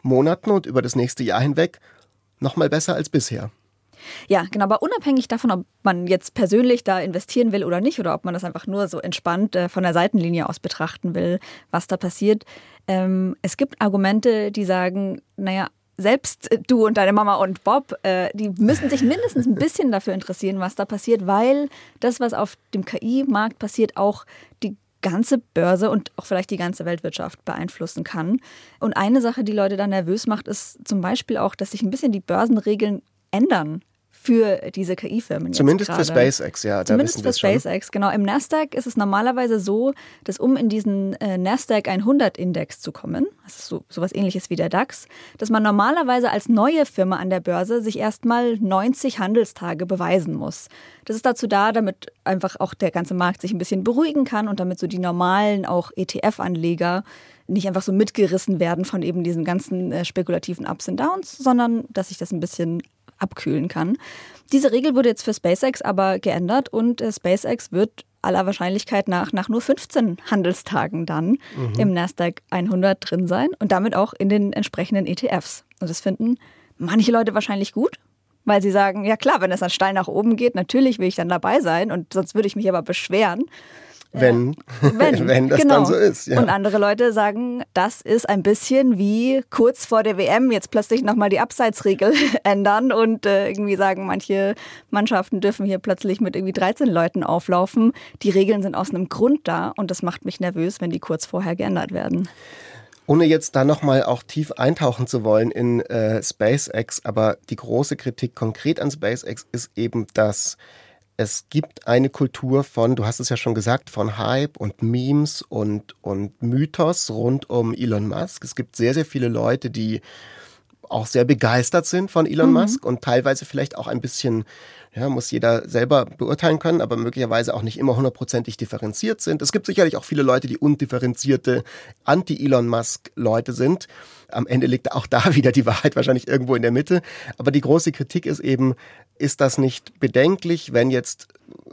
Monaten und über das nächste Jahr hinweg nochmal besser als bisher. Ja, genau, aber unabhängig davon, ob man jetzt persönlich da investieren will oder nicht oder ob man das einfach nur so entspannt äh, von der Seitenlinie aus betrachten will, was da passiert. Ähm, es gibt Argumente, die sagen, naja, selbst du und deine Mama und Bob, äh, die müssen sich mindestens ein bisschen dafür interessieren, was da passiert, weil das, was auf dem K I-Markt passiert, auch die ganze Börse und auch vielleicht die ganze Weltwirtschaft beeinflussen kann. Und eine Sache, die Leute da nervös macht, ist zum Beispiel auch, dass sich ein bisschen die Börsenregeln ändern für diese K I-Firmen. Zumindest jetzt für SpaceX, ja. Da Zumindest wissen für SpaceX, genau. Im Nasdaq ist es normalerweise so, dass um in diesen äh, Nasdaq hundert-Index zu kommen, das ist so sowas ähnliches wie der DAX, dass man normalerweise als neue Firma an der Börse sich erstmal neunzig Handelstage beweisen muss. Das ist dazu da, damit einfach auch der ganze Markt sich ein bisschen beruhigen kann und damit so die normalen auch E T F-Anleger nicht einfach so mitgerissen werden von eben diesen ganzen äh, spekulativen Ups und Downs, sondern dass sich das ein bisschen abkühlen kann. Diese Regel wurde jetzt für SpaceX aber geändert und äh, SpaceX wird aller Wahrscheinlichkeit nach nach nur fünfzehn Handelstagen dann mhm. im Nasdaq hundert drin sein und damit auch in den entsprechenden E T Fs. Und das finden manche Leute wahrscheinlich gut, weil sie sagen, ja klar, wenn es dann steil nach oben geht, natürlich will ich dann dabei sein und sonst würde ich mich aber beschweren. Wenn, wenn, wenn das genau. dann so ist. Ja. Und andere Leute sagen, das ist ein bisschen wie kurz vor der W M jetzt plötzlich nochmal die Abseitsregel ändern und äh, irgendwie sagen, manche Mannschaften dürfen hier plötzlich mit irgendwie dreizehn Leuten auflaufen. Die Regeln sind aus einem Grund da und das macht mich nervös, wenn die kurz vorher geändert werden. Ohne jetzt da nochmal auch tief eintauchen zu wollen in äh, SpaceX, aber die große Kritik konkret an SpaceX ist eben, dass es gibt eine Kultur von, du hast es ja schon gesagt, von Hype und Memes und, und Mythos rund um Elon Musk. Es gibt sehr, sehr viele Leute, die auch sehr begeistert sind von Elon mhm. Musk und teilweise vielleicht auch ein bisschen, ja, muss jeder selber beurteilen können, aber möglicherweise auch nicht immer hundertprozentig differenziert sind. Es gibt sicherlich auch viele Leute, die undifferenzierte Anti-Elon Musk-Leute sind. Am Ende liegt auch da wieder die Wahrheit wahrscheinlich irgendwo in der Mitte. Aber die große Kritik ist eben, ist das nicht bedenklich, wenn jetzt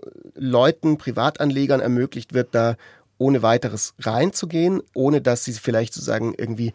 Leuten, Privatanlegern ermöglicht wird, da ohne weiteres reinzugehen, ohne dass sie vielleicht sozusagen irgendwie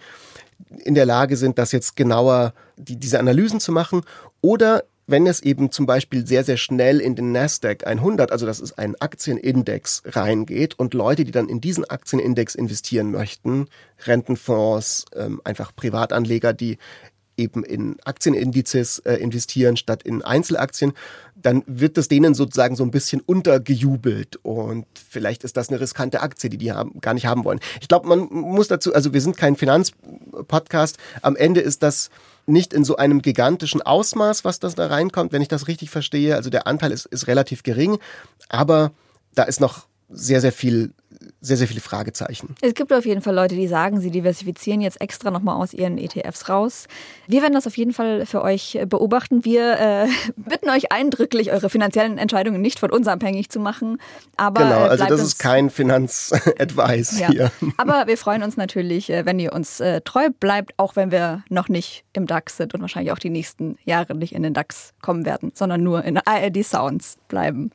in der Lage sind, das jetzt genauer, die, diese Analysen zu machen, oder wenn es eben zum Beispiel sehr, sehr schnell in den Nasdaq hundert, also das ist ein Aktienindex, reingeht und Leute, die dann in diesen Aktienindex investieren möchten, Rentenfonds, ähm, einfach Privatanleger, die eben in Aktienindizes äh, investieren statt in Einzelaktien, dann wird das denen sozusagen so ein bisschen untergejubelt und vielleicht ist das eine riskante Aktie, die die haben, gar nicht haben wollen. Ich glaube, man muss dazu, also wir sind kein Finanzpodcast, am Ende ist das nicht in so einem gigantischen Ausmaß, was das da reinkommt, wenn ich das richtig verstehe. Also der Anteil ist, ist relativ gering, aber da ist noch sehr, sehr viel, sehr, sehr viele Fragezeichen. Es gibt auf jeden Fall Leute, die sagen, sie diversifizieren jetzt extra nochmal aus ihren E T Fs raus. Wir werden das auf jeden Fall für euch beobachten. Wir äh, bitten euch eindrücklich, eure finanziellen Entscheidungen nicht von uns abhängig zu machen. Aber, genau, also das uns, ist kein Finanzadvice ja. hier. Aber wir freuen uns natürlich, wenn ihr uns äh, treu bleibt, auch wenn wir noch nicht im DAX sind und wahrscheinlich auch die nächsten Jahre nicht in den DAX kommen werden, sondern nur in A R D Sounds bleiben.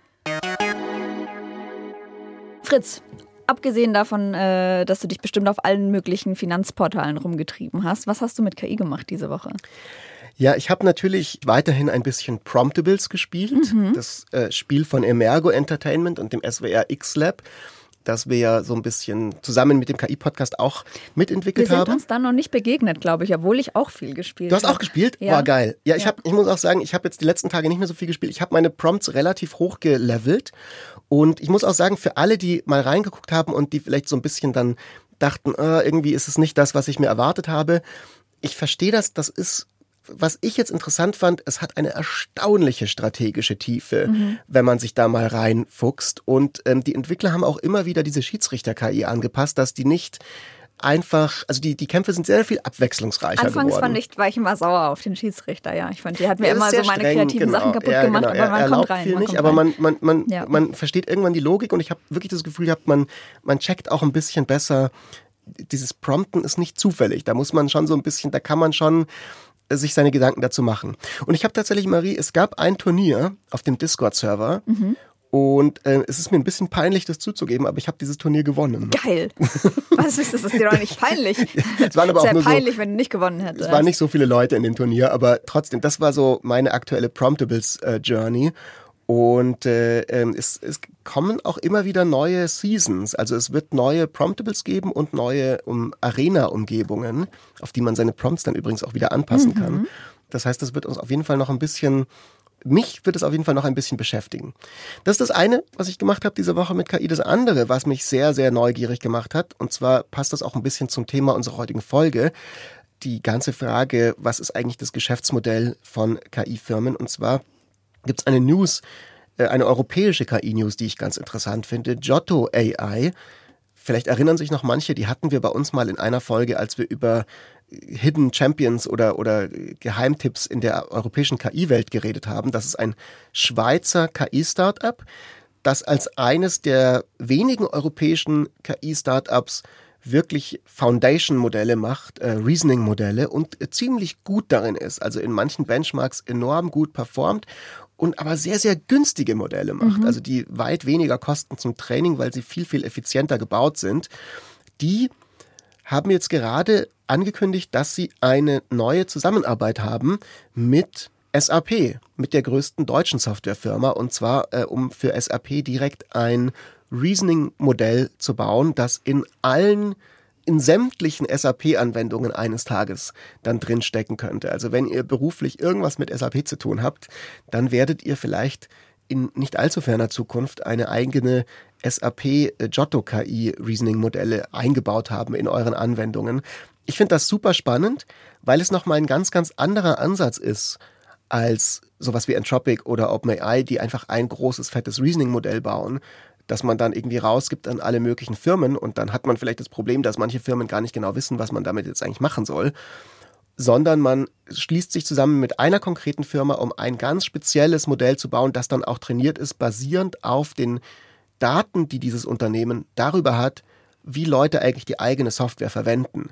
Fritz, abgesehen davon, äh, dass du dich bestimmt auf allen möglichen Finanzportalen rumgetrieben hast, was hast du mit K I gemacht diese Woche? Ja, ich habe natürlich weiterhin ein bisschen Promptables gespielt, mhm. das äh, Spiel von Emergo Entertainment und dem S W R X-Lab, das wir ja so ein bisschen zusammen mit dem K I-Podcast auch mitentwickelt haben. Wir sind haben. uns dann noch nicht begegnet, glaube ich, obwohl ich auch viel gespielt habe. Du hast hab. auch gespielt? Ja. War geil. Ja, ich, ja. hab, ich muss auch sagen, ich habe jetzt die letzten Tage nicht mehr so viel gespielt. Ich habe meine Prompts relativ hoch gelevelt. Und ich muss auch sagen, für alle, die mal reingeguckt haben und die vielleicht so ein bisschen dann dachten, äh, irgendwie ist es nicht das, was ich mir erwartet habe. Ich verstehe das, das ist... Was ich jetzt interessant fand, es hat eine erstaunliche strategische Tiefe, mhm. wenn man sich da mal reinfuchst. Und ähm, die Entwickler haben auch immer wieder diese Schiedsrichter-K I angepasst, dass die nicht einfach, also die, die Kämpfe sind sehr viel abwechslungsreicher Anfangs geworden. Anfangs fand ich, war ich immer sauer auf den Schiedsrichter, ja. Ich fand, die hat mir ja, immer so meine streng, kreativen genau. Sachen kaputt ja, gemacht, genau. aber man er kommt rein. Viel man nicht, kommt aber rein. man, man, man, ja. man versteht irgendwann die Logik und ich habe wirklich das Gefühl gehabt, man, man checkt auch ein bisschen besser, dieses Prompten ist nicht zufällig. Da muss man schon so ein bisschen, da kann man schon sich seine Gedanken dazu machen. Und ich habe tatsächlich, Marie, es gab ein Turnier auf dem Discord-Server mhm. Und äh, es ist mir ein bisschen peinlich, das zuzugeben, aber ich habe dieses Turnier gewonnen. Geil. Was ist das? Das ist dir doch nicht peinlich. Es waren aber auch Sehr nur peinlich, so, wenn du nicht gewonnen hättest. Es waren nicht so viele Leute in dem Turnier, aber trotzdem, das war so meine aktuelle Promptables-Journey. Und äh, es, es kommen auch immer wieder neue Seasons. Also es wird neue Promptables geben und neue um, Arena-Umgebungen, auf die man seine Prompts dann übrigens auch wieder anpassen mhm. kann. Das heißt, das wird uns auf jeden Fall noch ein bisschen... Mich wird es auf jeden Fall noch ein bisschen beschäftigen. Das ist das eine, was ich gemacht habe diese Woche mit K I. Das andere, was mich sehr, sehr neugierig gemacht hat, und zwar passt das auch ein bisschen zum Thema unserer heutigen Folge, die ganze Frage, was ist eigentlich das Geschäftsmodell von K I-Firmen? Und zwar gibt es eine News, eine europäische K I-News, die ich ganz interessant finde, Giotto A I. Vielleicht erinnern sich noch manche, die hatten wir bei uns mal in einer Folge, als wir über Hidden Champions oder, oder Geheimtipps in der europäischen K I-Welt geredet haben. Das ist ein Schweizer K I-Startup, das als eines der wenigen europäischen K I-Startups wirklich Foundation-Modelle macht, äh, Reasoning-Modelle und äh, ziemlich gut darin ist. Also in manchen Benchmarks enorm gut performt und aber sehr, sehr günstige Modelle macht. Mhm. Also die weit weniger kosten zum Training, weil sie viel, viel effizienter gebaut sind. Die haben jetzt gerade angekündigt, dass sie eine neue Zusammenarbeit haben mit S A P, mit der größten deutschen Softwarefirma, und zwar äh, um für S A P direkt ein Reasoning-Modell zu bauen, das in allen, in sämtlichen S A P-Anwendungen eines Tages dann drinstecken könnte. Also wenn ihr beruflich irgendwas mit S A P zu tun habt, dann werdet ihr vielleicht in nicht allzu ferner Zukunft eine eigene S A P Giotto K I Reasoning-Modelle eingebaut haben in euren Anwendungen. Ich finde das super spannend, weil es nochmal ein ganz, ganz anderer Ansatz ist als sowas wie Anthropic oder OpenAI, die einfach ein großes, fettes Reasoning-Modell bauen, das man dann irgendwie rausgibt an alle möglichen Firmen, und dann hat man vielleicht das Problem, dass manche Firmen gar nicht genau wissen, was man damit jetzt eigentlich machen soll, sondern man schließt sich zusammen mit einer konkreten Firma, um ein ganz spezielles Modell zu bauen, das dann auch trainiert ist, basierend auf den Daten, die dieses Unternehmen darüber hat, wie Leute eigentlich die eigene Software verwenden.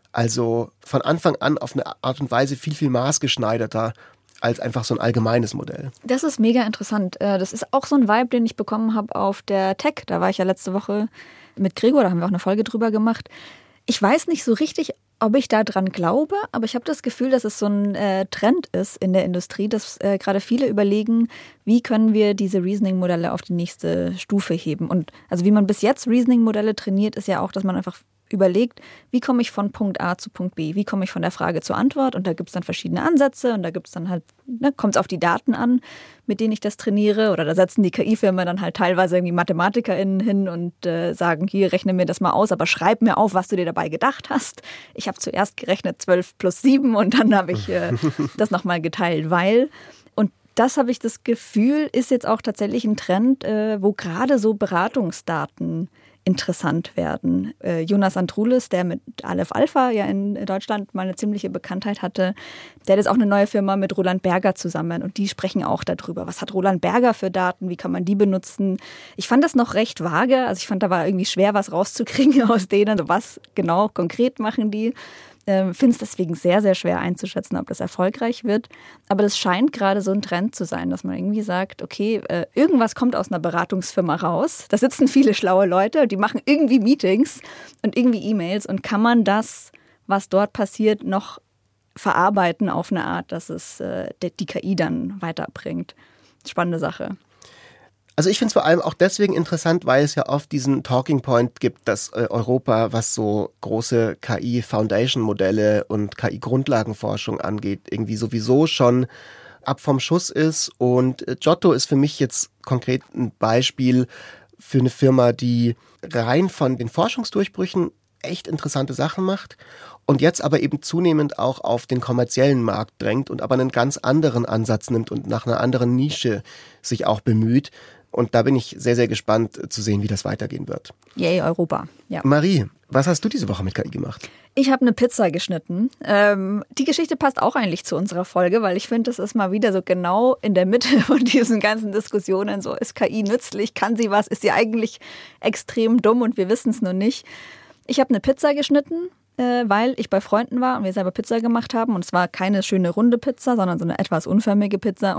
Also von Anfang an auf eine Art und Weise viel, viel maßgeschneiderter als einfach so ein allgemeines Modell. Das ist mega interessant. Das ist auch so ein Vibe, den ich bekommen habe auf der Tech. Da war ich ja letzte Woche mit Gregor, da haben wir auch eine Folge drüber gemacht. Ich weiß nicht so richtig, ob ich da dran glaube, aber ich habe das Gefühl, dass es so ein äh, Trend ist in der Industrie, dass äh, gerade viele überlegen, wie können wir diese Reasoning-Modelle auf die nächste Stufe heben. Und also wie man bis jetzt Reasoning-Modelle trainiert, ist ja auch, dass man einfach überlegt, wie komme ich von Punkt A zu Punkt B, wie komme ich von der Frage zur Antwort, und da gibt es dann verschiedene Ansätze und da gibt es dann halt, ne, kommt es auf die Daten an, mit denen ich das trainiere, oder da setzen die K I-Firmen dann halt teilweise irgendwie MathematikerInnen hin und äh, sagen, hier, rechne mir das mal aus, aber schreib mir auf, was du dir dabei gedacht hast. Ich habe zuerst gerechnet zwölf plus sieben und dann habe ich äh, das nochmal geteilt, weil, und das habe ich das Gefühl, ist jetzt auch tatsächlich ein Trend, äh, wo gerade so Beratungsdaten interessant werden. Äh, Jonas Androulis, der mit Aleph Alpha ja in Deutschland mal eine ziemliche Bekanntheit hatte, der hat jetzt auch eine neue Firma mit Roland Berger zusammen, und die sprechen auch darüber. Was hat Roland Berger für Daten? Wie kann man die benutzen? Ich fand das noch recht vage. Also ich fand, da war irgendwie schwer, was rauszukriegen aus denen. Also was genau konkret machen die? Ähm, finde es deswegen sehr, sehr schwer einzuschätzen, ob das erfolgreich wird. Aber das scheint gerade so ein Trend zu sein, dass man irgendwie sagt, okay, äh, irgendwas kommt aus einer Beratungsfirma raus. Da sitzen viele schlaue Leute, die machen irgendwie Meetings und irgendwie E-Mails, und kann man das, was dort passiert, noch verarbeiten auf eine Art, dass es äh, die K I dann weiterbringt. Spannende Sache. Also ich finde es vor allem auch deswegen interessant, weil es ja oft diesen Talking Point gibt, dass äh, Europa, was so große K I-Foundation-Modelle und K I-Grundlagenforschung angeht, irgendwie sowieso schon ab vom Schuss ist. Und äh, Giotto ist für mich jetzt konkret ein Beispiel für eine Firma, die rein von den Forschungsdurchbrüchen echt interessante Sachen macht und jetzt aber eben zunehmend auch auf den kommerziellen Markt drängt und aber einen ganz anderen Ansatz nimmt und nach einer anderen Nische sich auch bemüht. Und da bin ich sehr, sehr gespannt zu sehen, wie das weitergehen wird. Yay, Europa. Ja. Marie, was hast du diese Woche mit K I gemacht? Ich habe eine Pizza geschnitten. Ähm, die Geschichte passt auch eigentlich zu unserer Folge, weil ich finde, das ist mal wieder so genau in der Mitte von diesen ganzen Diskussionen. So, ist K I nützlich? Kann sie was? Ist sie eigentlich extrem dumm und wir wissen es nur nicht? Ich habe eine Pizza geschnitten, äh, weil ich bei Freunden war und wir selber Pizza gemacht haben. Und es war keine schöne runde Pizza, sondern so eine etwas unförmige Pizza. Und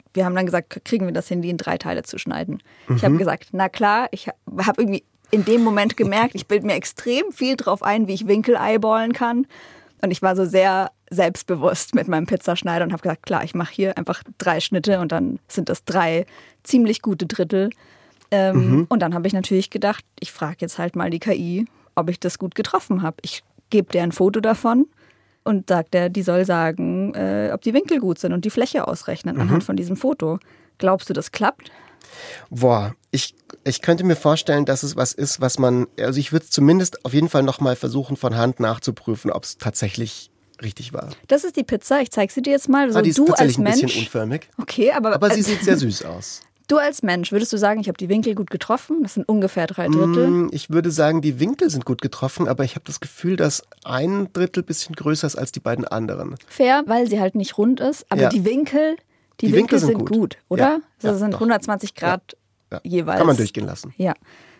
wir haben dann gesagt, kriegen wir das hin, die in drei Teile zu schneiden. Mhm. Ich habe gesagt, na klar, ich habe irgendwie in dem Moment gemerkt, ich bilde mir extrem viel drauf ein, wie ich Winkel eyeballen kann. Und ich war so sehr selbstbewusst mit meinem Pizzaschneider und habe gesagt, klar, ich mache hier einfach drei Schnitte und dann sind das drei ziemlich gute Drittel. Ähm, mhm. Und dann habe ich natürlich gedacht, ich frage jetzt halt mal die K I, ob ich das gut getroffen habe. Ich gebe der ein Foto davon und sagt der, die soll sagen, äh, ob die Winkel gut sind und die Fläche ausrechnen mhm. anhand von diesem Foto. Glaubst du, das klappt? Boah, ich, ich könnte mir vorstellen, dass es was ist, was man, also ich würde es zumindest auf jeden Fall nochmal versuchen, von Hand nachzuprüfen, ob es tatsächlich richtig war. Das ist die Pizza, ich zeige sie dir jetzt mal. So, ah, die ist du tatsächlich als Mensch, ein bisschen unförmig. Okay, aber, aber sie sieht sehr süß aus. Du als Mensch, würdest du sagen, ich habe die Winkel gut getroffen? Das sind ungefähr drei Drittel. Ich würde sagen, die Winkel sind gut getroffen, aber ich habe das Gefühl, dass ein Drittel ein bisschen größer ist als die beiden anderen. Fair, weil sie halt nicht rund ist, aber ja. die Winkel, die, die Winkel, Winkel sind, sind gut, gut oder? Ja, das ja, sind doch. hundertzwanzig Grad ja, ja. jeweils. Kann man durchgehen lassen. Ja.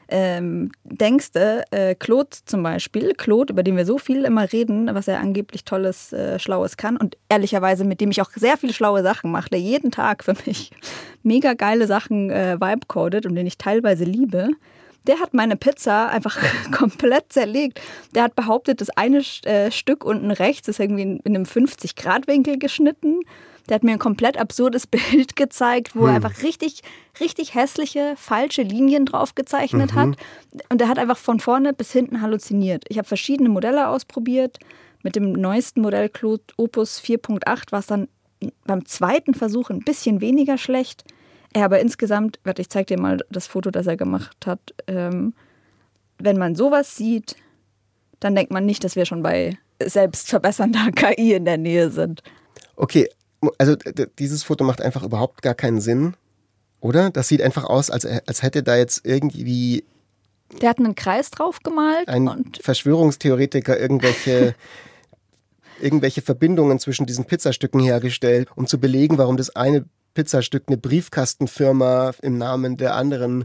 Ähm, denkst du, äh, Claude zum Beispiel, Claude, über den wir so viel immer reden, was er angeblich Tolles, äh, Schlaues kann und ehrlicherweise mit dem ich auch sehr viele schlaue Sachen mache, der jeden Tag für mich mega geile Sachen äh, vibe-codet und den ich teilweise liebe, der hat meine Pizza einfach komplett zerlegt. Der hat behauptet, das eine äh, Stück unten rechts ist irgendwie in, in einem fünfzig Grad Winkel geschnitten. Der hat mir ein komplett absurdes Bild gezeigt, wo hm. er einfach richtig, richtig hässliche, falsche Linien drauf gezeichnet mhm. hat. Und er hat einfach von vorne bis hinten halluziniert. Ich habe verschiedene Modelle ausprobiert. Mit dem neuesten Modell Claude Opus vier Punkt acht war es dann beim zweiten Versuch ein bisschen weniger schlecht. Ja, aber insgesamt, warte, ich zeige dir mal das Foto, das er gemacht hat. Ähm, wenn man sowas sieht, dann denkt man nicht, dass wir schon bei selbstverbessernder K I in der Nähe sind. Okay. Also d- dieses Foto macht einfach überhaupt gar keinen Sinn, oder? Das sieht einfach aus, als, als hätte da jetzt irgendwie... Der hat einen Kreis drauf gemalt. Ein und Verschwörungstheoretiker irgendwelche, irgendwelche Verbindungen zwischen diesen Pizzastücken hergestellt, um zu belegen, warum das eine Pizzastück eine Briefkastenfirma im Namen der anderen,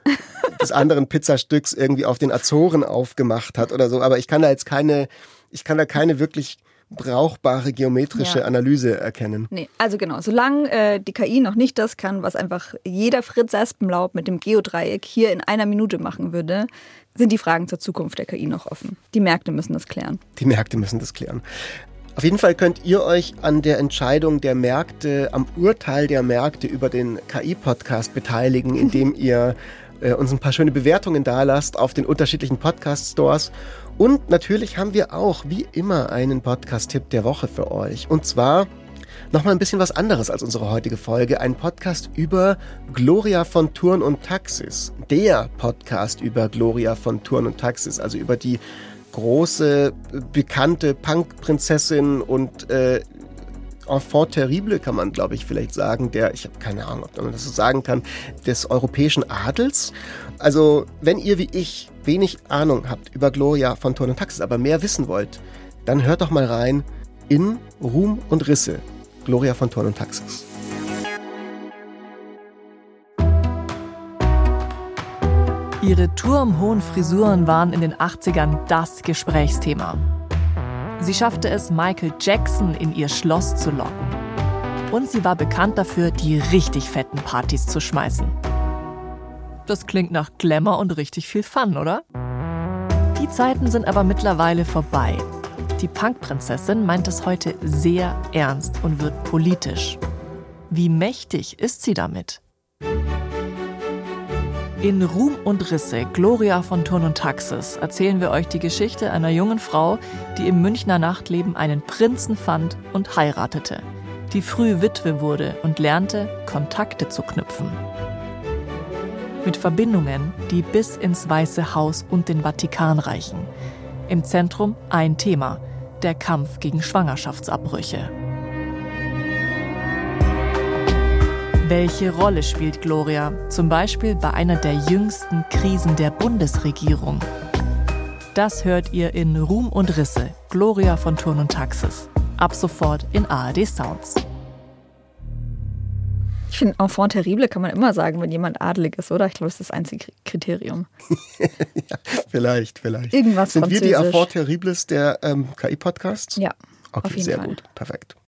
des anderen Pizzastücks irgendwie auf den Azoren aufgemacht hat oder so. Aber ich kann da jetzt keine, ich kann da keine wirklich... brauchbare geometrische ja. Analyse erkennen. Nee, also genau, solange äh, die K I noch nicht das kann, was einfach jeder Fritz Espenlaub mit dem Geodreieck hier in einer Minute machen würde, sind die Fragen zur Zukunft der K I noch offen. Die Märkte müssen das klären. Die Märkte müssen das klären. Auf jeden Fall könnt ihr euch an der Entscheidung der Märkte, am Urteil der Märkte über den K I-Podcast beteiligen, indem ihr äh, uns ein paar schöne Bewertungen dalasst auf den unterschiedlichen Podcast-Stores. Und natürlich haben wir auch, wie immer, einen Podcast-Tipp der Woche für euch. Und zwar nochmal ein bisschen was anderes als unsere heutige Folge. Ein Podcast über Gloria von Thurn und Taxis. Der Podcast über Gloria von Thurn und Taxis. Also über die große, bekannte Punk-Prinzessin und äh, Enfant terrible, kann man, glaube ich, vielleicht sagen, der, ich habe keine Ahnung, ob man das so sagen kann, des europäischen Adels. Also, wenn ihr wie ich wenig Ahnung habt über Gloria von Thurn und Taxis, aber mehr wissen wollt, dann hört doch mal rein in Ruhm und Risse, Gloria von Thurn und Taxis. Ihre turmhohen Frisuren waren in den achtzigern das Gesprächsthema. Sie schaffte es, Michael Jackson in ihr Schloss zu locken. Und sie war bekannt dafür, die richtig fetten Partys zu schmeißen. Das klingt nach Glamour und richtig viel Fun, oder? Die Zeiten sind aber mittlerweile vorbei. Die Punkprinzessin meint es heute sehr ernst und wird politisch. Wie mächtig ist sie damit? In Ruhm und Risse, Gloria von Thurn und Taxis, erzählen wir euch die Geschichte einer jungen Frau, die im Münchner Nachtleben einen Prinzen fand und heiratete, die früh Witwe wurde und lernte, Kontakte zu knüpfen. Mit Verbindungen, die bis ins Weiße Haus und den Vatikan reichen. Im Zentrum ein Thema, der Kampf gegen Schwangerschaftsabbrüche. Welche Rolle spielt Gloria, zum Beispiel bei einer der jüngsten Krisen der Bundesregierung? Das hört ihr in Ruhm und Risse, Gloria von Thurn und Taxis. Ab sofort in A R D Sounds. Ich finde, Enfant terrible kann man immer sagen, wenn jemand adelig ist, oder? Ich glaube, das ist das einzige Kriterium. Ja, vielleicht, vielleicht. Irgendwas Sind Französisch. wir die Enfant terribles der ähm, K I-Podcasts? Ja, okay, auf jeden sehr Fall. Gut, perfekt.